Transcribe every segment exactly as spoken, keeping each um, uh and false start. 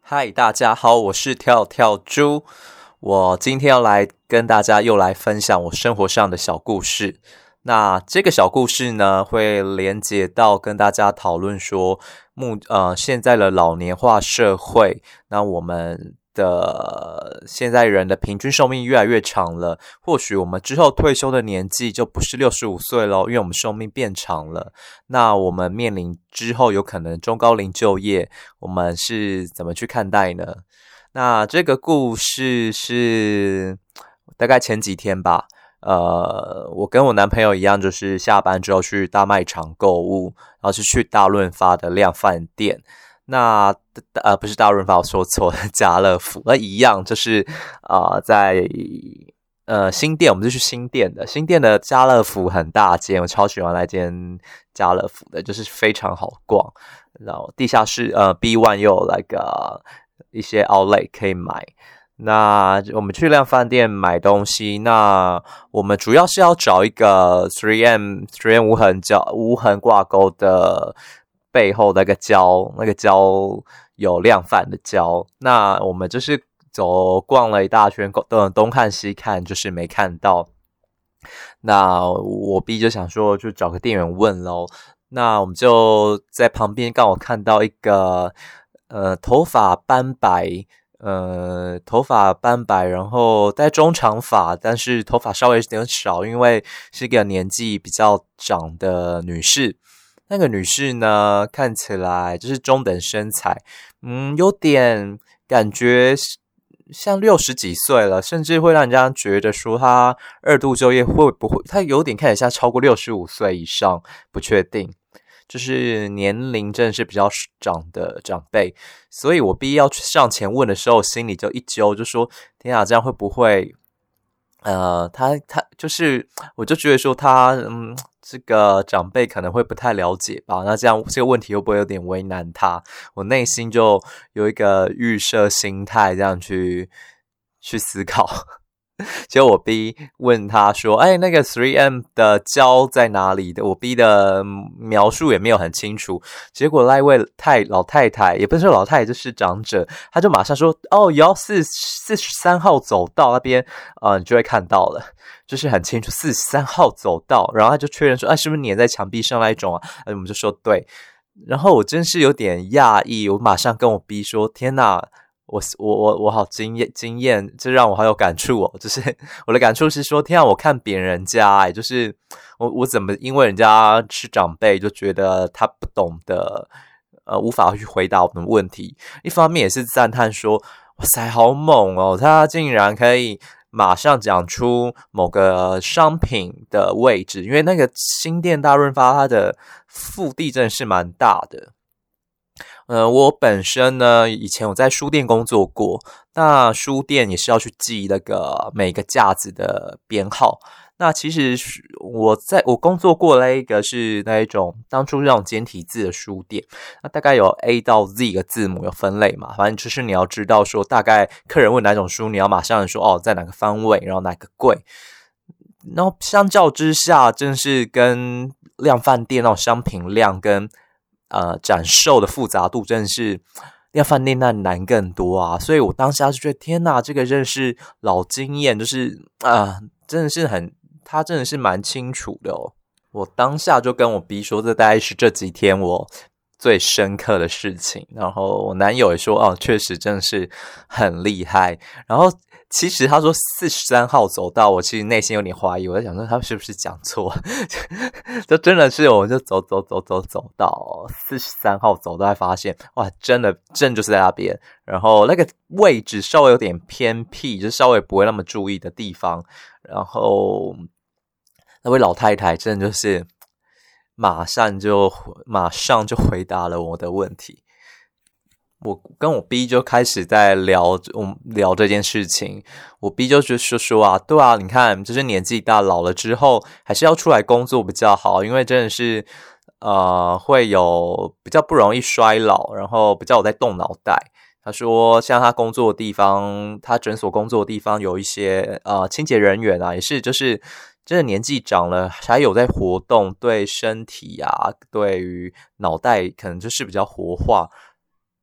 嗨，大家好，我是跳跳猪。我今天要来跟大家又来分享我生活上的小故事。那这个小故事呢，会连接到跟大家讨论说，目呃现在的老年化社会，那我们的现在人的平均寿命越来越长了，或许我们之后退休的年纪就不是六十五岁咯，因为我们寿命变长了。那我们面临之后有可能中高龄就业，我们是怎么去看待呢？那这个故事是大概前几天吧，呃，我跟我男朋友一样，就是下班之后去大卖场购物，然后是去大润发的量贩店。那呃不是大润发，我说错了，家乐福，那一样就是呃在呃新店，我们就去新店的，新店的家乐福很大间，我超喜欢那间家乐福的，就是非常好逛。然后地下室呃 B 一 又有那个一些 outlet 可以买。那我们去量贩店买东西，那我们主要是要找一个 三 M 三 M 无痕胶无痕挂钩的背后那个胶，那个胶有量贩的胶。那我们就是走逛了一大圈，东看西看，就是没看到。那我 B 就想说，就找个店员问咯。那我们就在旁边刚好看到一个呃头发斑白。呃，头发斑白，然后戴中长发，但是头发稍微有点少，因为是一个年纪比较长的女士。那个女士呢，看起来就是中等身材，嗯，有点感觉像六十几岁了，甚至会让人家觉得说她二度就业会不会，她有点看起来像超过六十五岁以上，不确定。就是年龄真的是比较长的长辈，所以我必要上前问的时候，心里就一揪，就说：“天啊，这样会不会？呃，他他就是，我就觉得说他，嗯，这个长辈可能会不太了解吧？那这样这个问题会不会有点为难他？我内心就有一个预设心态，这样去去思考。”结果我 B 问他说：“哎，那个 三 M 的胶在哪里的？”我 B 的描述也没有很清楚。结果那一位太老太太，也不是说老太太，就是长者，他就马上说：“哦，也要四四十三号走道那边，呃，你就会看到了，就是很清楚四十三号走道。”然后他就确认说：“哎，是不是粘在墙壁上那一种啊？”我们就说对。然后我真是有点讶异，我马上跟我 B 说：“天哪！”我我我我好惊艳惊艳，这让我好有感触哦。就是我的感触是说，天啊，我看扁人家哎，就是我我怎么因为人家是长辈就觉得他不懂的，呃，无法去回答我们的问题。一方面也是赞叹说，哇塞，好猛哦，他竟然可以马上讲出某个商品的位置，因为那个新店大润发它的腹地真的是蛮大的。呃，我本身呢，以前我在书店工作过，那书店也是要去记那个每个架子的编号。那其实我在我工作过那一个是那一种当初那种简体字的书店，那大概有 A 到 Z 个字母有分类嘛，反正就是你要知道说大概客人问哪种书，你要马上说哦在哪个方位，然后哪个柜。然后相较之下，真是跟量贩店那种商品量跟呃，展售的复杂度真的是量贩店那难更多啊，所以我当下就觉得天哪，这个真的是老经验，就是啊、呃，真的是很，他真的是蛮清楚的哦。我当下就跟我 B 说，这大概是这几天我最深刻的事情。然后我男友也说，哦，确实真的是很厉害。然后其实他说四十三号走道，我其实内心有点怀疑，我在想说他是不是讲错，就真的是我就走走走走走到四十三号走道，才发现哇，真的真就是在那边。然后那个位置稍微有点偏僻，就稍微不会那么注意的地方。然后那位老太太真的就是马上就马上就回答了我的问题。我跟我 B 就开始在聊，我们聊这件事情。我 B 就说说啊，对啊，你看，就是年纪大老了之后，还是要出来工作比较好，因为真的是呃会有比较不容易衰老，然后比较有在动脑袋。他说，像他工作的地方，他诊所工作的地方有一些呃清洁人员啊，也是就是真的年纪长了，还有在活动，对身体啊，对于脑袋可能就是比较活化。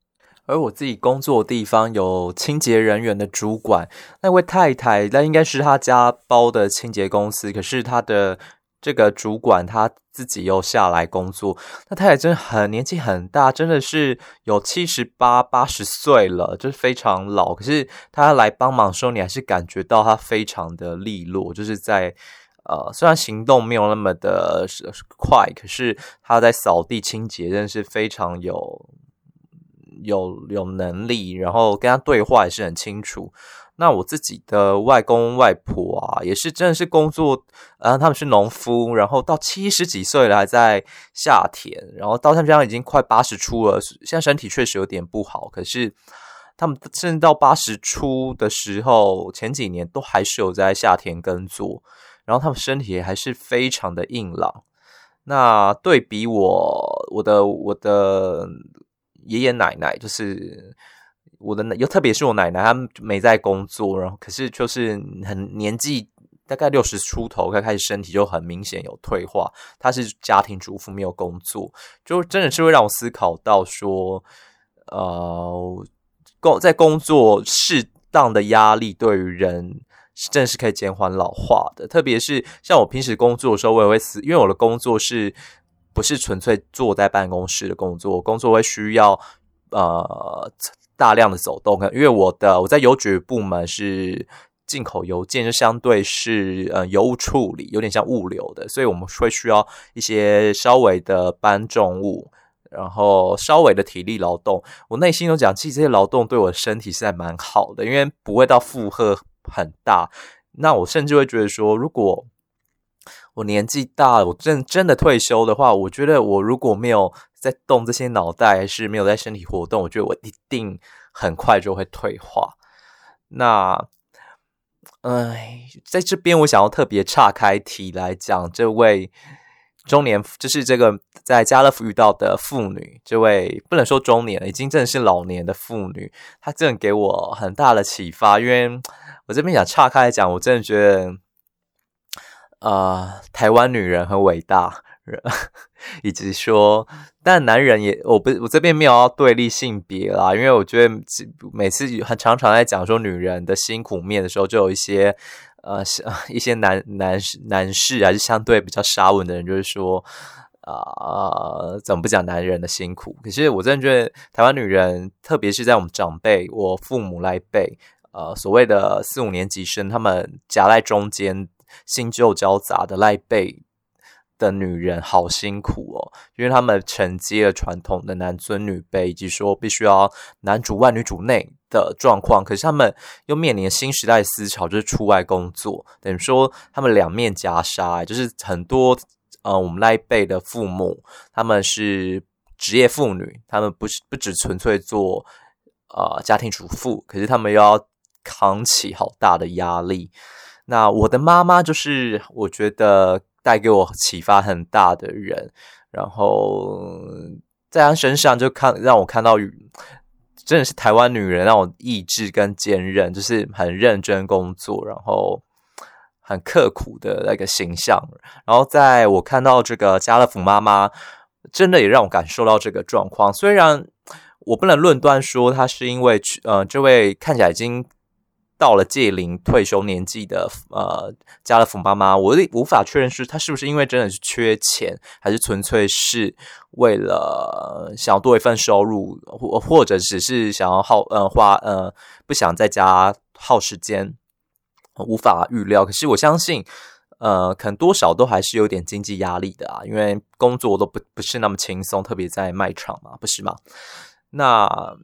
而我自己工作的地方有清洁人员的主管，那位太太，那应该是他家包的清洁公司，可是他的这个主管他自己又下来工作，那太太真的很年纪很大，真的是有七十八、八十岁了，就是非常老。可是他来帮忙的时候，你还是感觉到他非常的利落，就是在呃，虽然行动没有那么的快，可是他在扫地清洁真的是非常有。有有能力，然后跟他对话也是很清楚。那我自己的外公外婆啊，也是真的是工作，呃，他们是农夫，然后到七十几岁了还在下田，然后到他们家已经快八十出了，现在身体确实有点不好，可是他们甚至到八十出的时候，前几年都还是有在下田耕作，然后他们身体还是非常的硬朗。那对比我我的我的爷爷奶奶，就是我的，又特别是我奶奶，她没在工作，然后可是就是很年纪大概六十出头，开始身体就很明显有退化。她是家庭主妇，没有工作，就真的是会让我思考到说，呃，在工作适当的压力对于人。真的是可以减缓老化的，特别是像我平时工作的时候，我也会思，因为我的工作是不是纯粹坐在办公室的工作，工作会需要呃大量的走动，因为我的我在邮局部门是进口邮件，就相对是呃邮务处理，有点像物流的，所以我们会需要一些稍微的搬重物。然后稍微的体力劳动，我内心都讲，其实这些劳动对我的身体是还蛮好的，因为不会到负荷很大。那我甚至会觉得说，如果我年纪大了，我真真的退休的话，我觉得我如果没有在动这些脑袋，还是没有在身体活动，我觉得我一定很快就会退化。那哎，在这边我想要特别岔开题来讲这位中年，就是这个在家乐福遇到的妇女，这位不能说中年了，已经真的是老年的妇女，她真的给我很大的启发。因为我这边想岔开来讲，我真的觉得呃，台湾女人很伟大，以及说但男人也，我不我这边没有要对立性别啦，因为我觉得每次很常常在讲说女人的辛苦面的时候，就有一些呃一些男男男士还是相对比较沙文的人，就是说呃怎么不讲男人的辛苦？可是我真的觉得台湾女人，特别是在我们长辈，我父母那一辈，呃所谓的四五年级生，他们夹在中间新旧交杂的那一辈的女人好辛苦哦，因为他们承接了传统的男尊女卑，以及说必须要男主外女主内的状况，可是他们又面临新时代的思潮，就是出外工作，等于说他们两面夹杀，就是很多呃我们那一辈的父母，他们是职业妇女，他们不是不只纯粹做呃家庭主妇，可是他们又要扛起好大的压力。那我的妈妈就是我觉得带给我启发很大的人，然后在她身上就看让我看到真的是台湾女人那种意志跟坚韧，就是很认真工作，然后很刻苦的那个形象。然后在我看到这个家乐福妈妈，真的也让我感受到这个状况。虽然我不能论断说她是因为呃这位看起来已经到了届龄退休年纪的呃家乐福妈妈，我无法确认是她是不是因为真的是缺钱，还是纯粹是为了想要多一份收入，或或者只是想要耗呃花呃不想在家耗时间，无法预料。可是我相信呃可能多少都还是有点经济压力的啊，因为工作都不不是那么轻松，特别在卖场嘛，不是吗？那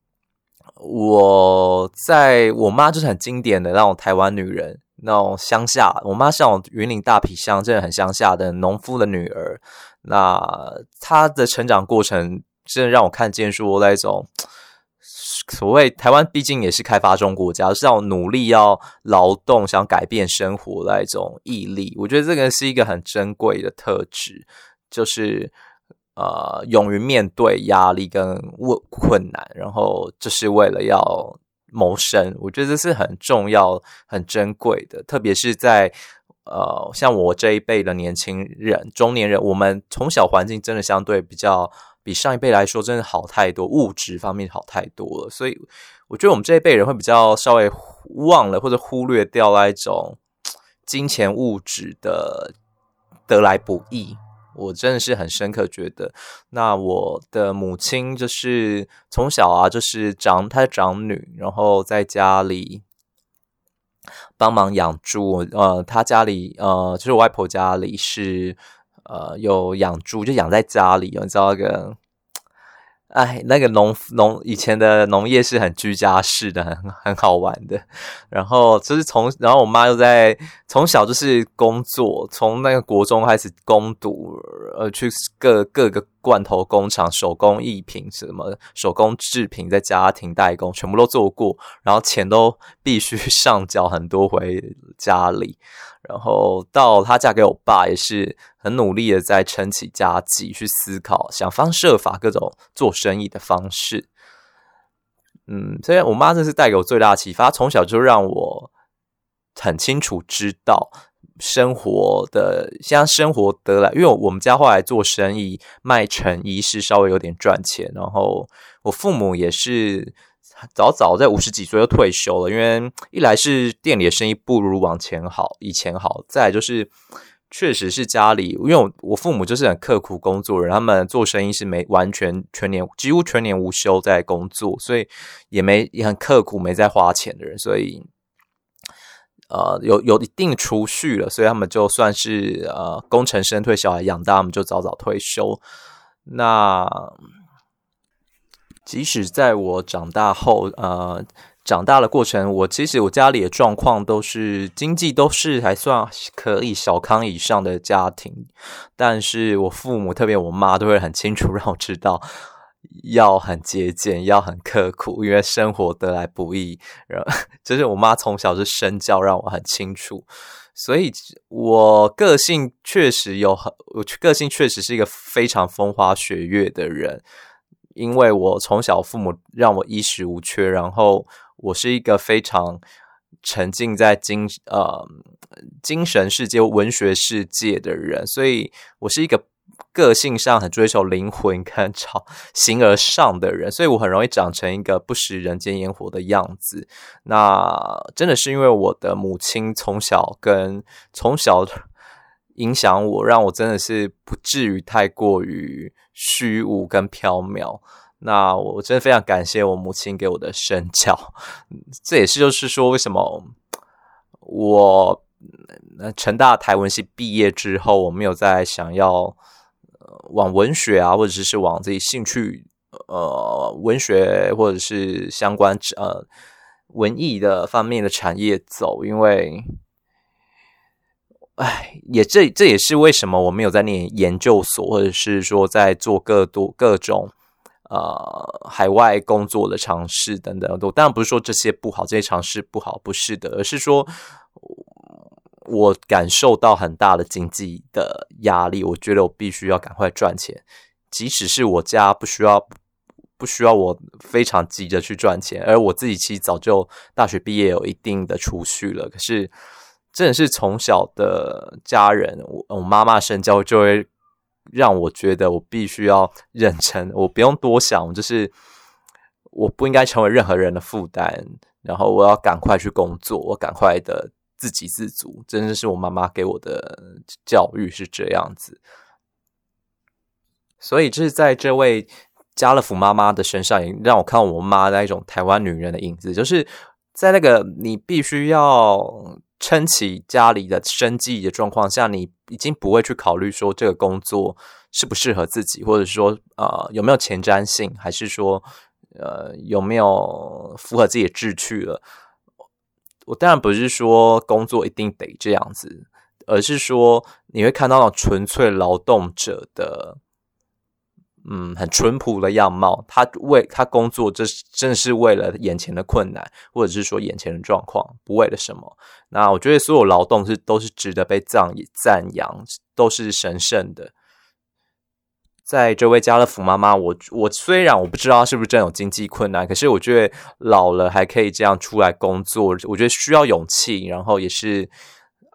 我在我妈就是很经典的那种台湾女人，那种乡下，我妈是那种云林大埤乡，真的很乡下的农夫的女儿。那她的成长过程真的让我看见说那种所谓台湾毕竟也是开发中国家，是要努力要劳动想改变生活的那种毅力，我觉得这个是一个很珍贵的特质，就是呃，勇于面对压力跟困难，然后就是为了要谋生，我觉得这是很重要、很珍贵的。特别是在呃，像我这一辈的年轻人、中年人，我们从小环境真的相对比较比上一辈来说真的好太多，物质方面好太多了。所以我觉得我们这一辈人会比较稍微忘了或者忽略掉那一种金钱物质的得来不易。我真的是很深刻觉得，那我的母亲就是从小啊，就是长她是长女，然后在家里帮忙养猪。呃，她家里呃，就是我外婆家里是呃有养猪，就养在家里，你知道那个。哎，那个农农以前的农业是很居家式的，很很好玩的。然后就是从，然后我妈又在从小就是工作，从那个国中开始攻读，呃，去各各个罐头工厂、手工艺品、什么手工制品，在家庭代工，全部都做过，然后钱都必须上缴很多回家里。然后到她嫁给我爸，也是很努力的在撑起家计，去思考想方设法各种做生意的方式。嗯，所以我妈这是带给我最大的启发，从小就让我很清楚知道生活的现在生活得来，因为我们家后来做生意卖成衣是稍微有点赚钱，然后我父母也是早早在五十几岁就退休了，因为一来是店里的生意不如往前好，以前好，再来就是确实是家里，因为 我, 我父母就是很刻苦工作人，他们做生意是没完全全年几乎全年无休在工作，所以也没也很刻苦没在花钱的人，所以呃有有一定储蓄了，所以他们就算是呃功成身退，小孩养大，他们就早早退休。那即使在我长大后，呃，长大的过程，我其实我家里的状况都是经济都是还算可以小康以上的家庭，但是我父母特别我妈都会很清楚让我知道，要很节俭，要很刻苦，因为生活得来不易。就是我妈从小是身教让我很清楚，所以我个性确实有很，我个性确实是一个非常风花雪月的人。因为我从小父母让我衣食无缺，然后我是一个非常沉浸在精呃精神世界、文学世界的人，所以我是一个个性上很追求灵魂跟朝形而上的人，所以我很容易长成一个不食人间烟火的样子。那真的是因为我的母亲从小跟从小影响我，让我真的是不至于太过于虚无跟缥缈。那我真的非常感谢我母亲给我的身教，这也是就是说为什么我成大台文系毕业之后，我没有再想要、呃、往文学啊，或者是往自己兴趣呃文学或者是相关呃文艺的方面的产业走，因为哎，也这这也是为什么我没有在念研究所，或者是说在做各多各种呃海外工作的尝试等等。我当然不是说这些不好，这些尝试不好，不是的，而是说我感受到很大的经济的压力，我觉得我必须要赶快赚钱，即使是我家不需要不需要我非常急着去赚钱，而我自己其实早就大学毕业有一定的储蓄了，可是真的是从小的家人，我我妈妈身教就会让我觉得我必须要认真，我不用多想，就是我不应该成为任何人的负担，然后我要赶快去工作，我赶快的自给自足，真的是我妈妈给我的教育是这样子。所以这是在这位家乐福妈妈的身上，也让我看到我妈那一种台湾女人的影子，就是在那个你必须要撑起家里的生计的状况下，你已经不会去考虑说这个工作适不适合自己，或者说呃有没有前瞻性，还是说呃有没有符合自己的志趣了。我当然不是说工作一定得这样子，而是说你会看到那种纯粹劳动者的嗯，很淳朴的样貌，他为他工作，这真的是为了眼前的困难，或者是说眼前的状况，不为了什么。那我觉得所有劳动是都是值得被赞赞扬，都是神圣的。在这位家乐福妈妈，我我虽然我不知道是不是真有经济困难，可是我觉得老了还可以这样出来工作，我觉得需要勇气，然后也是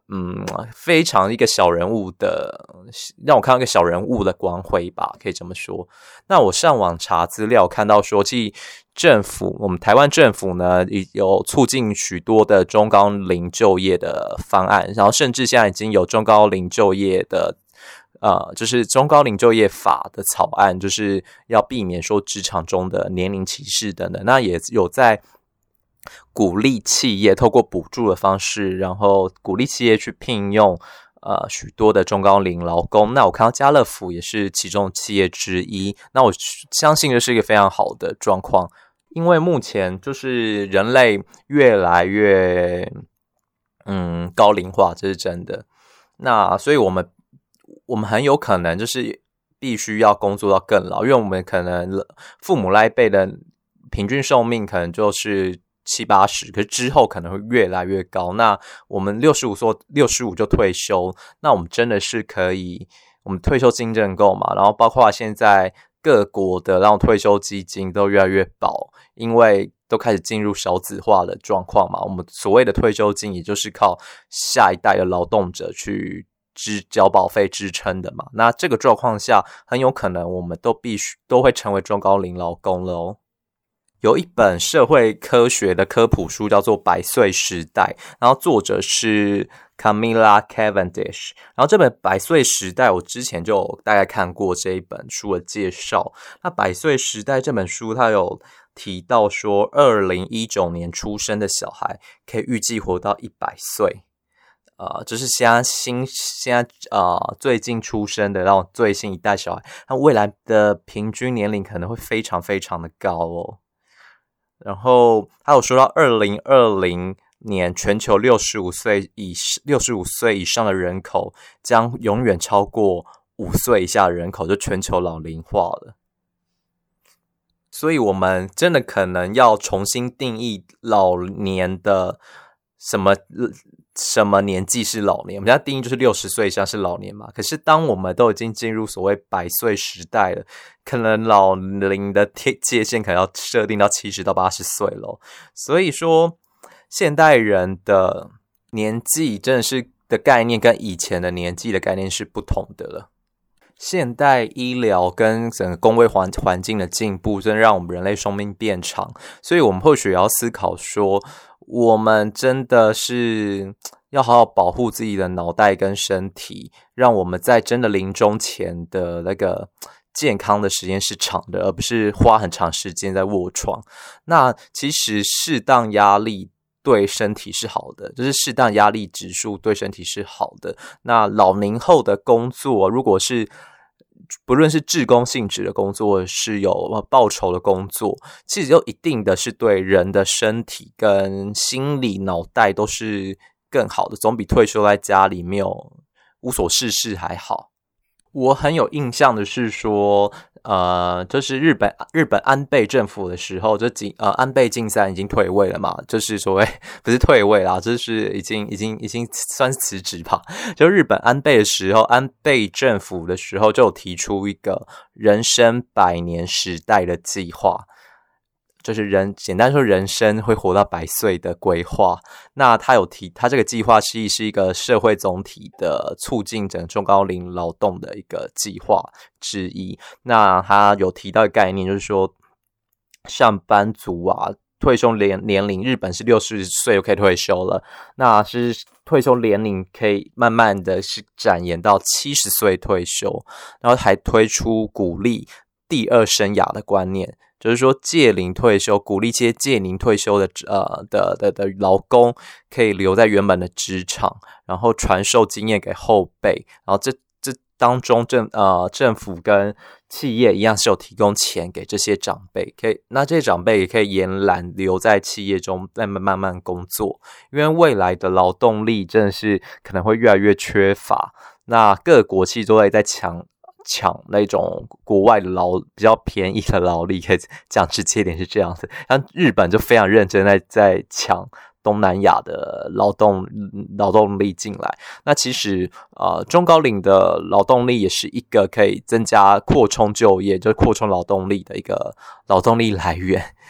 嗯，非常一个小人物的，让我看到一个小人物的光辉吧，可以这么说。那我上网查资料，看到说，其实政府，我们台湾政府呢，有促进许多的中高龄就业的方案，然后甚至现在已经有中高龄就业的。呃，就是中高龄就业法的草案，就是要避免说职场中的年龄歧视等等。那也有在鼓励企业透过补助的方式，然后鼓励企业去聘用呃许多的中高龄劳工。那我看到家乐福也是其中企业之一。那我相信这是一个非常好的状况，因为目前就是人类越来越嗯高龄化，这是真的。那所以我们。我们很有可能就是必须要工作到更老，因为我们可能父母那一辈的平均寿命可能就是七八十，可是之后可能会越来越高。那我们六十五岁六十五就退休，那我们真的是可以，我们退休金真的够嘛？然后包括现在各国的那种退休基金都越来越薄，因为都开始进入少子化的状况嘛。我们所谓的退休金，也就是靠下一代的劳动者去。支交保费支撑的嘛，那这个状况下，很有可能我们都必须都会成为中高龄劳工了哦。有一本社会科学的科普书叫做《百岁时代》，然后作者是 Camilla Cavendish。然后这本《百岁时代》我之前就有大概看过这一本书的介绍。那《百岁时代》这本书它有提到说，二零一九年出生的小孩可以预计活到一百岁。呃，就是现在新现在呃最近出生的那种最新一代小孩，他未来的平均年龄可能会非常非常的高哦。然后他有说到，二零二零年全球六十五岁以六十五岁以上的人口将永远超过五岁以下的人口，就全球老龄化了。所以我们真的可能要重新定义老年的什么。什么年纪是老年？我们现在定义就是六十岁以上是老年嘛。可是当我们都已经进入所谓百岁时代了，可能老龄的界限可能要设定到七十到八十岁了。所以说，现代人的年纪真的是的概念跟以前的年纪的概念是不同的了。现代医疗跟整个工位环环境的进步，真的让我们人类寿命变长。所以我们或许也要思考说，我们真的是要好好保护自己的脑袋跟身体，让我们在真的临终前的那个健康的时间是长的，而不是花很长时间在卧床。那其实适当压力对身体是好的，就是适当压力指数对身体是好的。那老龄后的工作，如果是不论是志工性质的工作，是有报酬的工作，其实有一定的是对人的身体跟心理脑袋都是更好的，总比退休在家里没有无所事事还好。我很有印象的是说，呃，就是日本日本安倍政府的时候，就呃安倍晋三已经退位了嘛，就是所谓不是退位啦，就是已经已经已经算是辞职吧。就日本安倍的时候，安倍政府的时候就有提出一个人生百年时代的计划。就是人简单说人生会活到百岁的规划。那他有提他这个计划是是一个社会总体的促进整个中高龄劳动的一个计划之一。那他有提到一个概念，就是说上班族啊退休年年龄，日本是六十岁就可以退休了，那是退休年龄可以慢慢的是展延到七十岁退休，然后还推出鼓励第二生涯的观念，就是说届龄退休，鼓励这些届龄退休的呃的的的劳工可以留在原本的职场，然后传授经验给后辈，然后这这当中政呃政府跟企业一样是有提供钱给这些长辈，可以那这些长辈也可以延揽留在企业中慢慢慢慢工作，因为未来的劳动力真的是可能会越来越缺乏，那各国其实都会在抢。抢那种国外的劳比较便宜的劳力，可以讲直接一点是这样子。像日本就非常认真在在抢东南亚的劳动劳动力进来。那其实呃中高龄的劳动力也是一个可以增加扩充就业，就是扩充劳动力的一个劳动力来源。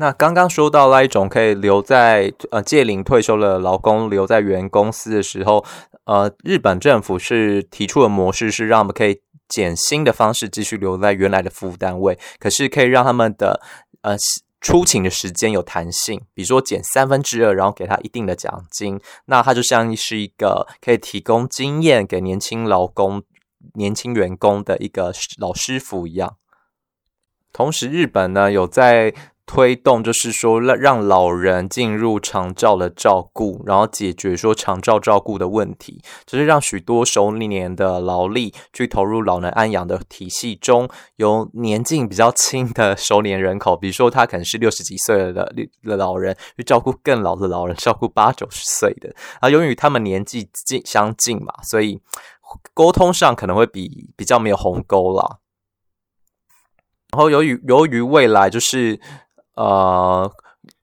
那刚刚说到那一种可以留在呃届龄退休的劳工留在原公司的时候，呃，日本政府是提出的模式是让他们可以减薪的方式继续留在原来的服务单位，可是可以让他们的呃出勤的时间有弹性，比如说减三分之二，然后给他一定的奖金，那它就像是一个可以提供经验给年轻劳工、年轻员工的一个老师傅一样。同时，日本呢有在推动，就是说让老人进入长照的照顾，然后解决说长照照顾的问题，就是让许多熟年的劳力去投入老人安养的体系中，由年纪比较轻的熟年人口，比如说他可能是六十几岁的的老人，去照顾更老的老人，照顾八九十岁的。啊，由于他们年纪近相近嘛，所以沟通上可能会比比较没有鸿沟啦。然后由于由于未来就是呃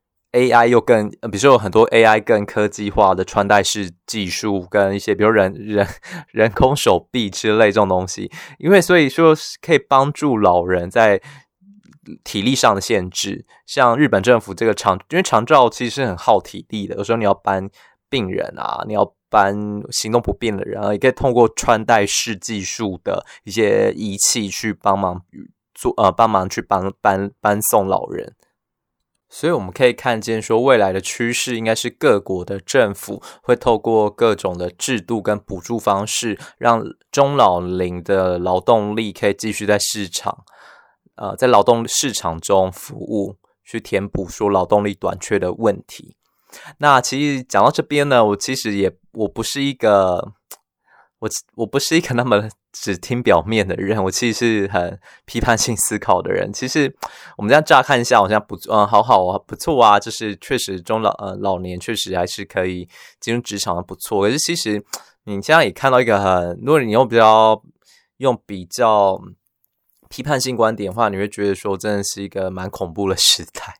A I 又更，比如说有很多 A I 更科技化的穿戴式技术，跟一些比如人人人工手臂之类这种东西，因为所以说可以帮助老人在体力上的限制。像日本政府这个长，因为长照其实是很耗体力的，有时候你要搬病人啊，你要搬行动不便的人啊，也可以通过穿戴式技术的一些仪器去帮忙做呃帮忙去帮搬搬送老人。所以我们可以看见说，未来的趋势应该是各国的政府会透过各种的制度跟补助方式，让中老龄的劳动力可以继续在市场呃在劳动市场中服务，去填补说劳动力短缺的问题。那其实讲到这边呢，我其实也我不是一个我我不是一个那么只听表面的人，我其实是很批判性思考的人。其实我们这样乍看一下，好像不嗯好好啊不错啊，就是确实中老呃老年确实还是可以进入职场的不错。可是其实你现在也看到一个很，如果你用比较用比较批判性观点的话，你会觉得说真的是一个蛮恐怖的时代。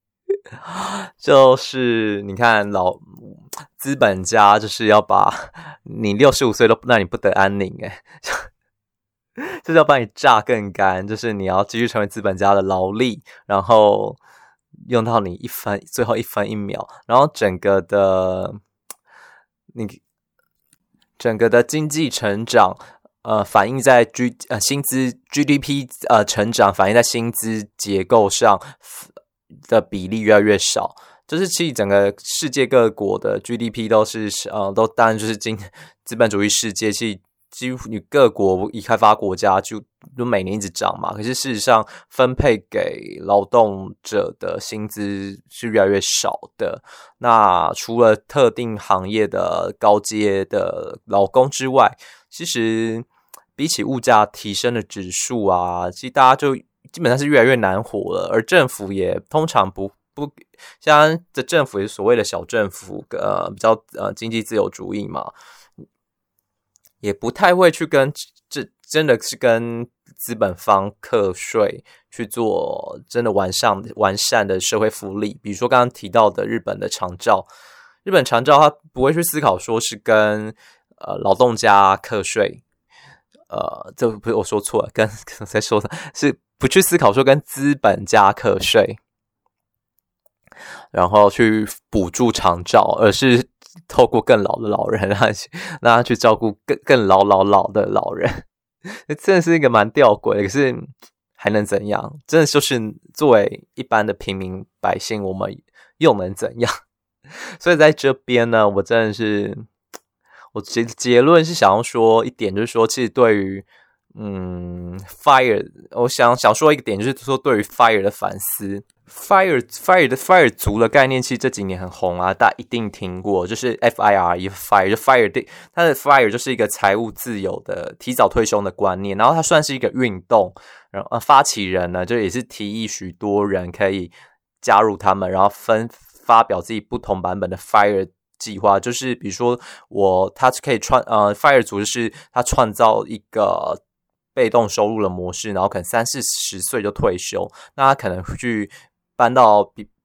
就是你看老资本家就是要把你六十五岁都让你不得安宁诶，就是要把你榨更干，就是你要继续成为资本家的劳力，然后用到你一分最后一分一秒，然后整个的你整个的经济成长呃反映在 G 呃薪资 G D P 呃成长反映在薪资结构上的比例越来越少，就是其实整个世界各国的 G D P 都是呃都当然就是经资本主义世界，其实几乎你各国已开发国家就就每年一直涨嘛，可是事实上分配给劳动者的薪资是越来越少的。那除了特定行业的高阶的劳工之外，其实比起物价提升的指数啊，其实大家就基本上是越来越难活了，而政府也通常不不，像这政府也是所谓的小政府，呃，比较呃经济自由主义嘛，也不太会去跟这真的是跟资本方课税去做真的完善完善的社会福利，比如说刚刚提到的日本的长照，日本长照它不会去思考说是跟呃劳动家课税。呃，这不是我说错了，跟刚才说的是不去思考说跟资本家课税，然后去补助长照，而是透过更老的老人让他去让他去照顾更更老老老的老人，真的是一个蛮吊诡的。可是还能怎样？真的就是作为一般的平民百姓，我们又能怎样？所以在这边呢，我真的是。我结结论是想要说一点，就是说，其实对于嗯 fire， 我想想说一个点，就是说对于 fire 的反思。fire fire 的 fire 族的概念，其实这几年很红啊，大家一定听过，就是 F I R E fire， 就 fire 它的 fire 就是一个财务自由的提早退休的观念，然后它算是一个运动，然后、呃、发起人呢，就也是提议许多人可以加入他们，然后分发表自己不同版本的 fire。计划就是比如说我他可以创呃 fire 族就是他创造一个被动收入的模式，然后可能三四十岁就退休，那他可能去搬到比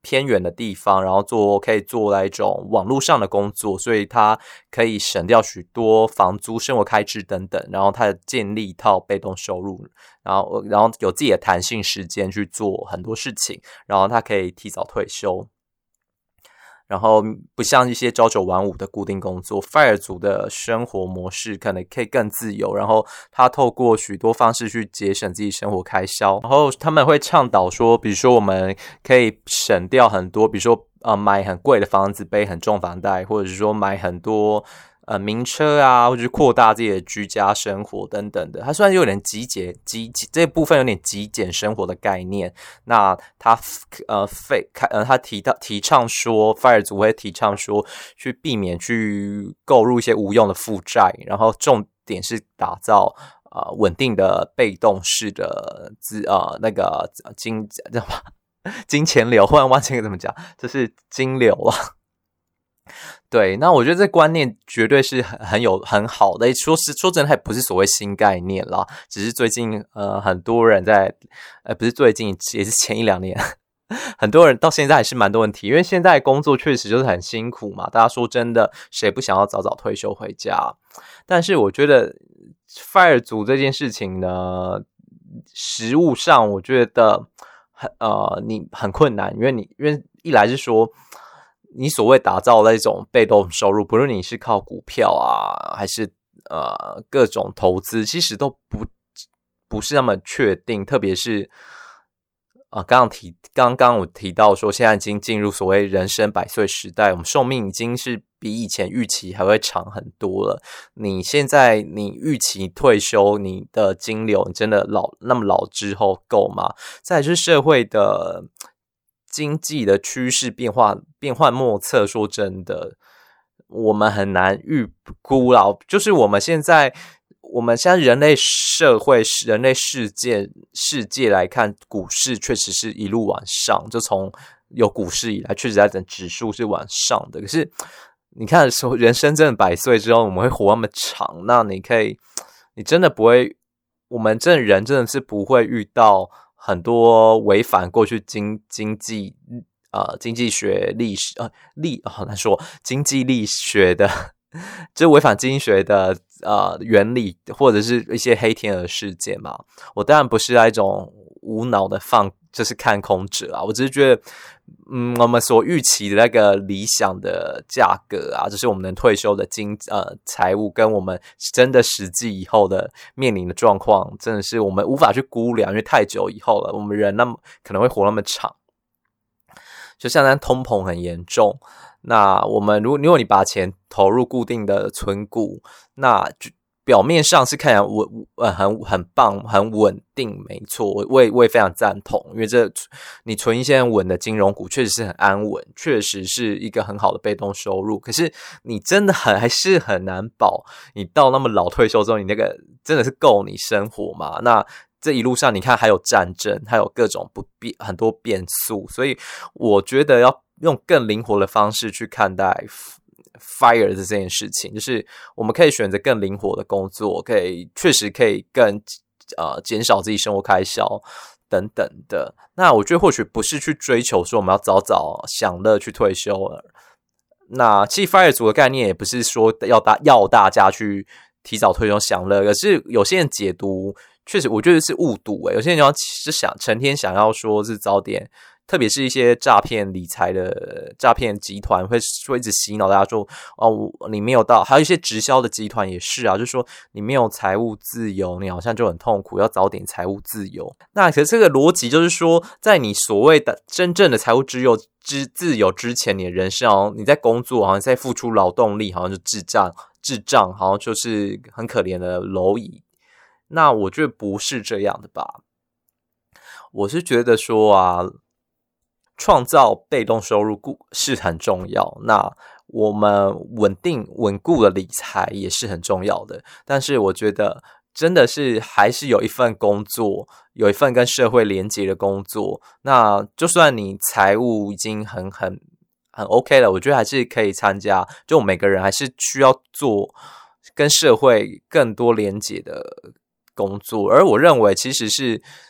偏远的地方，然后做可以做那一种网络上的工作，所以他可以省掉许多房租、生活开支等等，然后他建立一套被动收入，然后然后有自己的弹性时间去做很多事情，然后他可以提早退休。然后不像一些朝九晚五的固定工作 ，Fire 族的生活模式可能可以更自由，然后他透过许多方式去节省自己生活开销，然后他们会倡导说，比如说我们可以省掉很多，比如说呃买很贵的房子，背很重房贷，或者是说买很多呃名车啊，或者是扩大自己的居家生活等等的。它虽然有点极简极这部分有点极简生活的概念，那他呃费呃他提到提倡说 ，Fire 族会提倡说，去避免去购入一些无用的负债，然后重点是打造呃稳定的被动式的资呃那个金金钱流，忽然忘记怎么讲，这是金流啊。对，那我觉得这观念绝对是很很有很好的，说是说真的，还不是所谓新概念啦，只是最近呃很多人在呃不是最近，也是前一两年，很多人到现在还是蛮多问题，因为现在工作确实就是很辛苦嘛，大家说真的，谁不想要早早退休回家？但是我觉得 Fire 族这件事情呢，实务上我觉得很呃你很困难，因为你因为一来是说。你所谓打造那种被动收入，不论你是靠股票啊，还是呃各种投资，其实都不不是那么确定。特别是啊、呃，刚刚提刚刚我提到说，现在已经进入所谓人生百岁时代，我们寿命已经是比以前预期还会长很多了。你现在你预期退休，你的金流，你真的老那么老之后够吗？再来就是社会的。经济的趋势变化变幻莫测，说真的，我们很难预估啦。就是我们现在，我们现在人类社会、人类世界世界来看，股市确实是一路往上。就从有股市以来，确实在等指数是往上的。可是你看，说人生真的百岁之后，我们会活那么长，那你可以，你真的不会，我们这人真的是不会遇到。很多违反过去经经济呃经济学历史呃历好难说经济力学的，就违反经济学的呃原理，或者是一些黑天鹅事件嘛。我当然不是那一种无脑的放就是看空者啊，我只是觉得。嗯，我们所预期的那个理想的价格啊，就是我们能退休的经呃财务，跟我们真的实际以后的面临的状况，真的是我们无法去估量，因为太久以后了，我们人那么可能会活那么长。就像在通膨很严重，那我们如果如果你把钱投入固定的存股，那就。表面上是看起来稳呃很很棒很稳定，没错，我也我也非常赞同，因为这你存一些很稳的金融股，确实是很安稳，确实是一个很好的被动收入。可是你真的很还是很难保，你到那么老退休之后，你那个真的是够你生活吗？那这一路上你看还有战争，还有各种不变很多变数，所以我觉得要用更灵活的方式去看待。Fire 的这件事情，就是我们可以选择更灵活的工作，可以确实可以更呃减少自己生活开销等等的。那我觉得或许不是去追求说我们要早早享乐去退休了。那其实 Fire 族的概念也不是说要大要大家去提早退休享乐，可是有些人解读确实我觉得是误读诶、欸，有些人要是想成天想要说是早点。特别是一些诈骗理财的诈骗集团会说一直洗脑大家说哦你没有到，还有一些直销的集团也是啊，就是说你没有财务自由，你好像就很痛苦，要早点财务自由。那可是这个逻辑就是说，在你所谓的真正的财务自由之自由之前，你的人生好像你在工作，好像在付出劳动力，好像就智障智障，好像就是很可怜的蝼蚁。那我觉得不是这样的吧？我是觉得说啊。创造被动收入是很重要，那我们稳定稳固的理财也是很重要的。但是我觉得真的是还是有一份工作，有一份跟社会连结的工作。那就算你财务已经很很很 OK 了，我觉得还是可以参加。就我们每个人还是需要做跟社会更多连结的工作，而我认为其实是。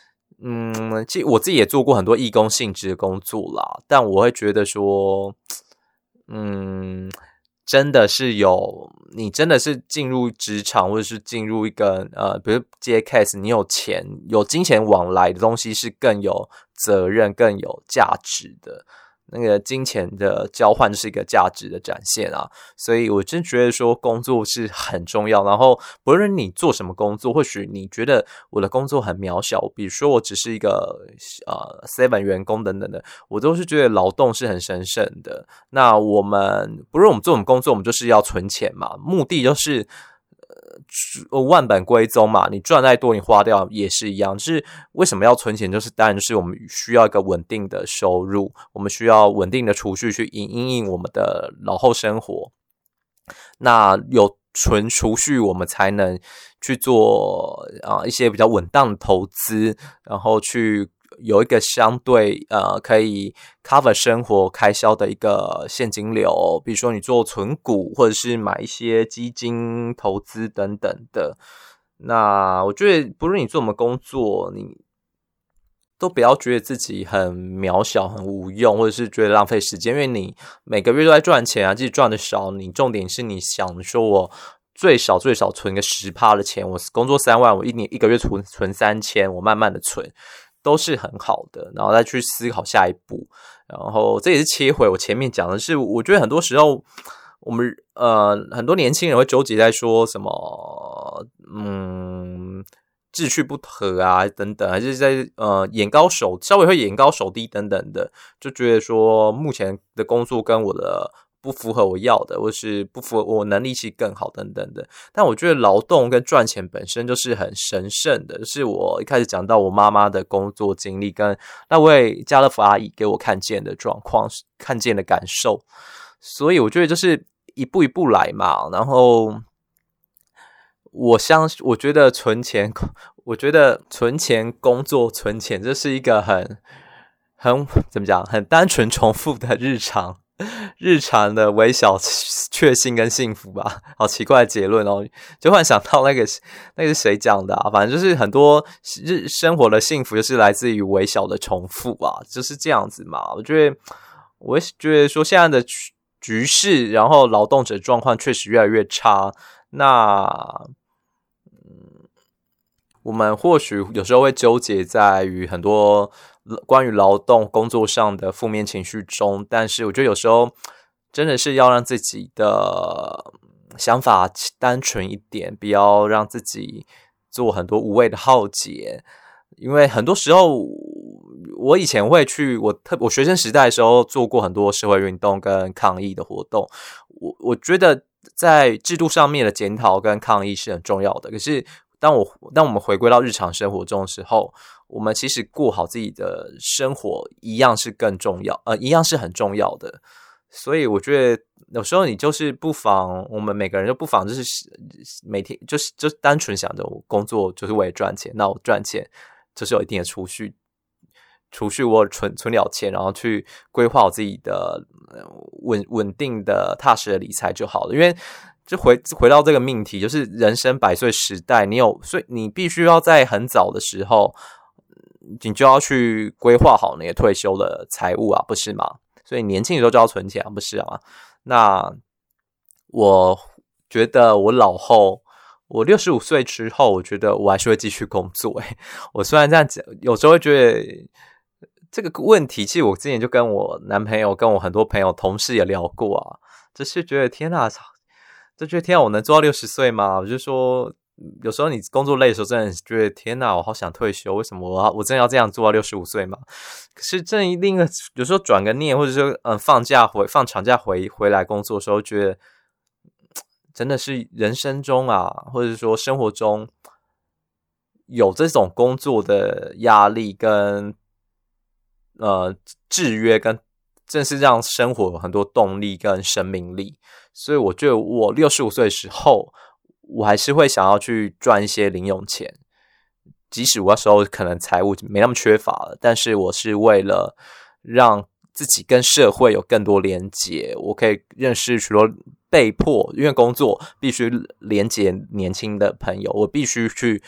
嗯，其实我自己也做过很多义工性质的工作啦，但我会觉得说，嗯，真的是有你真的是进入职场或者是进入一个呃，比如接 case， 你有钱有金钱往来的东西是更有责任、更有价值的。那个金钱的交换就是一个价值的展现啊，所以我真觉得说工作是很重要。然后不论你做什么工作，或许你觉得我的工作很渺小，比如说我只是一个呃 seven 员工等等的，我都是觉得劳动是很神圣的。那我们不论我们做什么工作，我们就是要存钱嘛，目的就是呃万本归宗嘛，你赚再多你花掉也是一样。就是为什么要存钱，就是当然就是我们需要一个稳定的收入，我们需要稳定的储蓄去因应我们的老后生活。那有存储蓄，我们才能去做啊、呃、一些比较稳当的投资，然后去有一个相对呃可以 cover 生活开销的一个现金流，比如说你做存股，或者是买一些基金投资等等的。那我觉得不论你做什么工作，你都不要觉得自己很渺小、很无用，或者是觉得浪费时间，因为你每个月都在赚钱啊，即使赚的少，你重点是你想说我最少最少存个 百分之十 的钱，我工作三万，我一年一个月存存三千，我慢慢的存。都是很好的，然后再去思考下一步。然后这也是切回我前面讲的是，我觉得很多时候我们呃很多年轻人会纠结在说什么嗯志趣不合啊等等，还是在呃眼高手稍微会眼高手低等等的，就觉得说目前的工作跟我的不符合我要的，或是不符合我能力其实更好等等的。但我觉得劳动跟赚钱本身就是很神圣的，就是我一开始讲到我妈妈的工作经历跟那位家乐福阿姨给我看见的状况，看见的感受。所以我觉得就是一步一步来嘛，然后我相我觉得存钱，我觉得存钱工作存钱，这是一个很很怎么讲，很单纯重复的日常。日常的微小确幸跟幸福吧，好奇怪的结论哦！就忽然想到那个那个是谁讲的啊？反正就是很多日生活的幸福就是来自于微小的重复啊，就是这样子嘛。我觉得，我觉得说现在的局势，然后劳动者状况确实越来越差。那，嗯，我们或许有时候会纠结在于很多关于劳动工作上的负面情绪中，但是我觉得有时候真的是要让自己的想法单纯一点，不要让自己做很多无谓的浩劫。因为很多时候我以前会去我特我学生时代的时候做过很多社会运动跟抗议的活动，我我觉得在制度上面的检讨跟抗议是很重要的，可是当我当我们回归到日常生活中的时候，我们其实过好自己的生活一样是更重要，呃，一样是很重要的。所以我觉得有时候你就是不妨，我们每个人就不妨就是每天就是就单纯想着我工作就是为了赚钱，那我赚钱就是有一定的储蓄，储蓄我存存了钱，然后去规划我自己的稳稳定的踏实的理财就好了，因为。就回回到这个命题，就是人生百岁时代，你有所以你必须要在很早的时候，你就要去规划好你的退休的财务啊，不是吗？所以年轻的时候就要存钱啊，不是啊？那我觉得我老后，我六十五岁之后，我觉得我还是会继续工作。诶，我虽然这样讲，有时候会觉得这个问题，其实我之前就跟我男朋友、跟我很多朋友、同事也聊过啊，就是觉得天哪！就觉得天啊，我能做到六十岁吗？我就说，有时候你工作累的时候，真的觉得天哪，我好想退休。为什么我要我真的要这样做到六十五岁吗？可是这一定有时候转个念，或者说嗯放假回放长假回回来工作的时候，觉得真的是人生中啊，或者说生活中有这种工作的压力跟呃制约跟。正是让生活有很多动力跟生命力，所以我觉得我六十五岁的时候，我还是会想要去赚一些零用钱，即使我那时候可能财务没那么缺乏了，但是我是为了让自己跟社会有更多连结，我可以认识许多被迫因为工作必须连结年轻的朋友，我必须去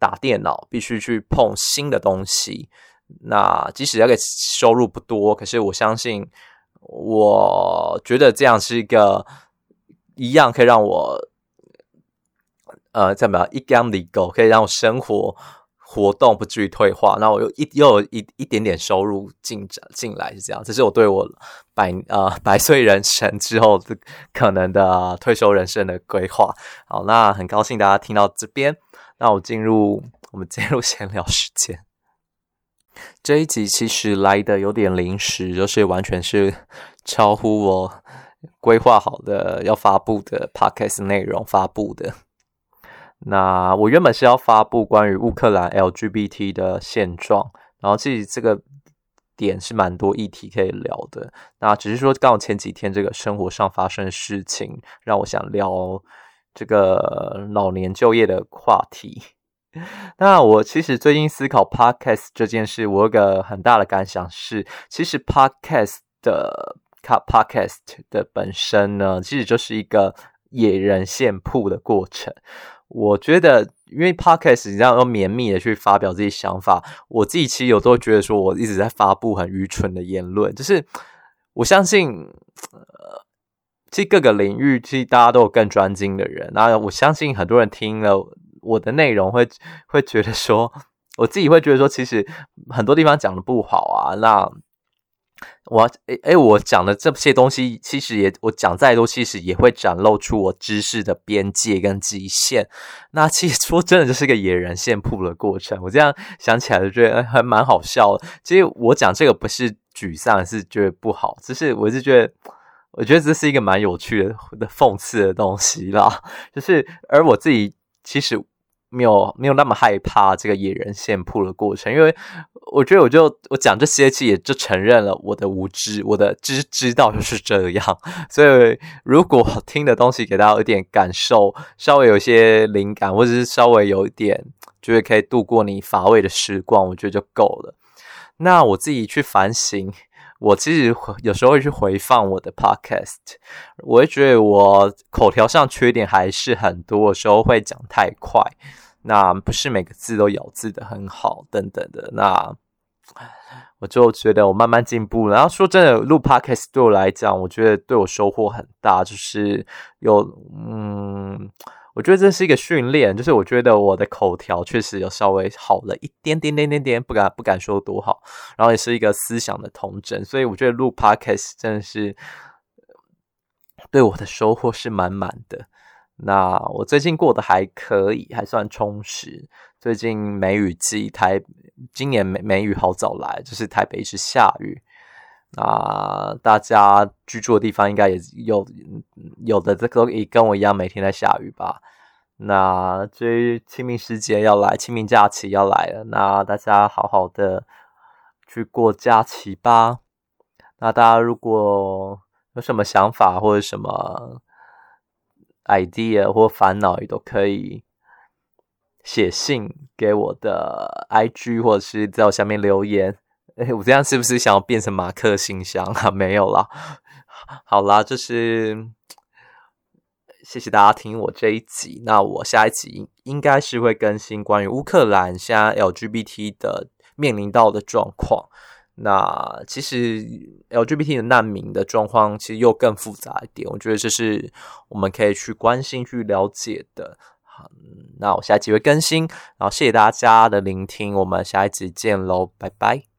打电脑，必须去碰新的东西。那即使那个收入不多，可是我相信，我觉得这样是一个一样可以让我呃怎么样一竿里狗，可以让我生活活动不至于退化，那我又一又有一一点点收入进展进来，是这样。这是我对我百呃百岁人生之后的可能的退休人生的规划。好，那很高兴大家听到这边，那我进入我们进入闲聊时间。这一集其实来的有点临时，就是完全是超乎我规划好的要发布的 podcast 内容发布的。那我原本是要发布关于乌克兰 L G B T 的现状，然后其实这个点是蛮多议题可以聊的。那只是说刚好前几天这个生活上发生的事情，让我想聊这个老年就业的话题。那我其实最近思考 podcast 这件事，我有个很大的感想是，其实 podcast 的 podcast 的本身呢，其实就是一个野人献曝的过程。我觉得因为 podcast 你这样要绵密的去发表自己想法，我自己其实有时候觉得说我一直在发布很愚蠢的言论，就是我相信呃其实各个领域其实大家都有更专精的人，那我相信很多人听了我的内容会会觉得说，我自己会觉得说，其实很多地方讲的不好啊。那我诶诶，我讲的这些东西，其实也我讲再多，其实也会展露出我知识的边界跟极限。那其实说真的，就是一个野人献曝的过程。我这样想起来就觉得还蛮好笑的。其实我讲这个不是沮丧，是觉得不好，只是我是觉得。我觉得这是一个蛮有趣的的讽刺的东西啦，就是而我自己其实没有没有那么害怕这个野人献曝的过程，因为我觉得我就我讲这些其实也就承认了我的无知，我的知知道就是这样，所以如果听的东西给大家有一点感受，稍微有一些灵感，或者是稍微有一点觉得可以度过你乏味的时光，我觉得就够了。那我自己去反省。我其实有时候会去回放我的 podcast， 我会觉得我口条上缺点还是很多，有时候会讲太快，那不是每个字都咬字的很好等等的，那我就觉得我慢慢进步了。然后说真的，录 podcast 对我来讲，我觉得对我收获很大，就是有嗯。我觉得这是一个训练，就是我觉得我的口条确实有稍微好了一点点点点点，不敢不敢说多好，然后也是一个思想的统整，所以我觉得录 podcast 真的是对我的收获是满满的。那我最近过得还可以，还算充实。最近梅雨季，台今年梅梅雨好早来，就是台北一直下雨。那大家居住的地方应该也有有的这个也跟我一样每天在下雨吧。那这清明时节要来，清明假期要来了，那大家好好的去过假期吧。那大家如果有什么想法或者什么 idea 或烦恼，也都可以写信给我的 I G 或者是在我下面留言。诶，我这样是不是想要变成马克信箱啊？没有啦，好啦，就是谢谢大家听我这一集。那我下一集应该是会更新关于乌克兰现在 L G B T 的面临到的状况。那其实 L G B T 的难民的状况其实又更复杂一点，我觉得这是我们可以去关心、去了解的。好，那我下一集会更新，然后谢谢大家的聆听，我们下一集见喽，拜拜。